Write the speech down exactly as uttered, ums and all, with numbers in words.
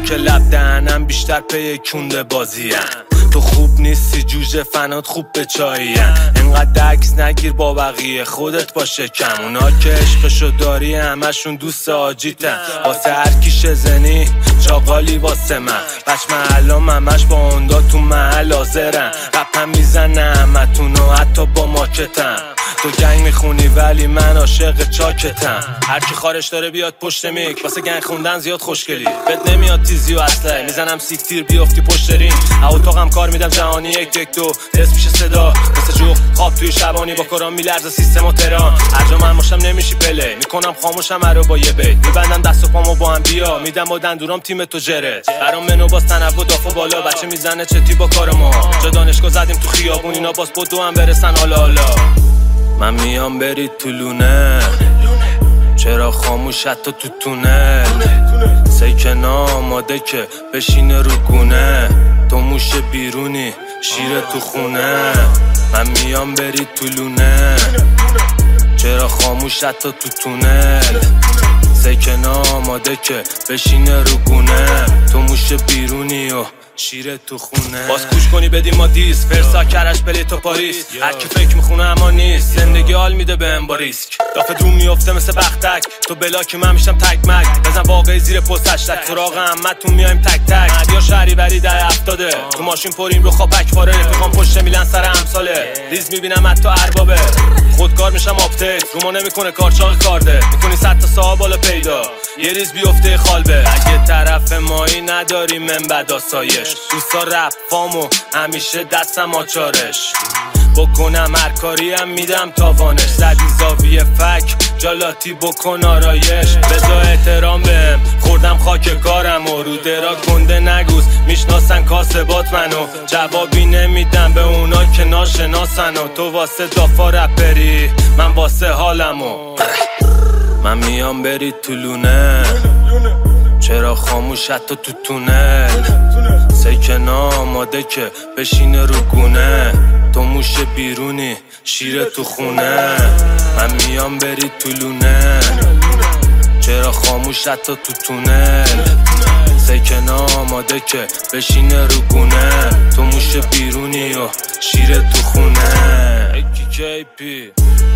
که لب دهنم بیشتر پی کنده بازیم. تو خوب نیستی جوجه فنات خوب به چاییم. انقدر عکس نگیر با بقیه خودت باشه کم. اونا که عشقشو داری همشون دوست آجیتن. واسه هر کی شزنی چاقالی واسه من. بچ محلام همش با اوندا تو محل حاضرن. قپم میزنه همتونو حتی با ماکتم. تو گنگ میخونی ولی من عاشق چاکتم. هر کی خارش داره بیاد پشت میک واسه گنگ خوندن زیاد خوشگلی. بد نمیاد تیزی و اصله میزنم سیکتیر بیافتی پشت رین. اتاقم کار میدم جهانی یک یک دو دست میشه صدا مثل جوخ خواب توی شبانی با کارام میلرزه سیستم و تران. هر جا من باشم نمیشی پله میکنم خاموشم هرو با یه بیت. میبندم دست و پامو با هم بیا میدم با دندونام تیم تو جره. برام منو باز تنوع دافو بالا بچه میزنه چتی با کار ما. جا دانشگاه زدیم تو خیابون اینا باز بدو هم برسن حالا حالا. من میام برید تو لونه چرا خاموش حتی تو تونل. سیکن آماده که بشینه رو گونه. تو موش بیرونی شیر تو خونه. من میام برید تو لونه چرا خاموش حتی تو تونل. سیکن آماده که بشینه رو گونه. تو موش بیرونی و شیر تو خونه. باز کوش کنی بدیم ما دیس فرسا کرش بلی تو پاریس. هر کی فکر میخونه اما نیست. زندگی حال میده بهم با ریسک. دافت رو میفته مثل بختک. تو بلاکی من میشم تک مک. بزن واقعی زیر پست هشتگ. سراغ همتون میایم تک تک. مدیا شهری بری ده هفتاده. تو ماشین پریم رو خواب پکواره. رفیقام پشت میلن سر همساله. ریز میبینم حتی اربابه. خودکار میشم آپدیت. روما نمیکنه کارچاق کارده. میکنی صد تا صاحب بالا پیدا. یه ریز بیفته خالبه. اگه طرف مایی نداری من بداسایش. دوستا رپ فامو همیشه دستم آچارش. بکنم هر کاریم میدم تاوانش. زدی زاویه فک جالاتی بکن آرایش. بذار احترام بهم خوردم خاک کارم و رو درا گنده نگوز. میشناسن کاسبات منو جوابی نمیدم به اونا که ناشناسن. و تو واسه دافا رپری من واسه حالمو. من میام برید تو لونه چرا خاموش حتی تو تونل. سیکن آماده که بشینه رو گونه. تو موش بیرونی شیر تو خونه. من میام برید تو لونه چرا خاموش حتی تو تونل. سیکن آماده که بشینه رو گونه. تو موش بیرونی و شیر تو خونه. ایکی کی پی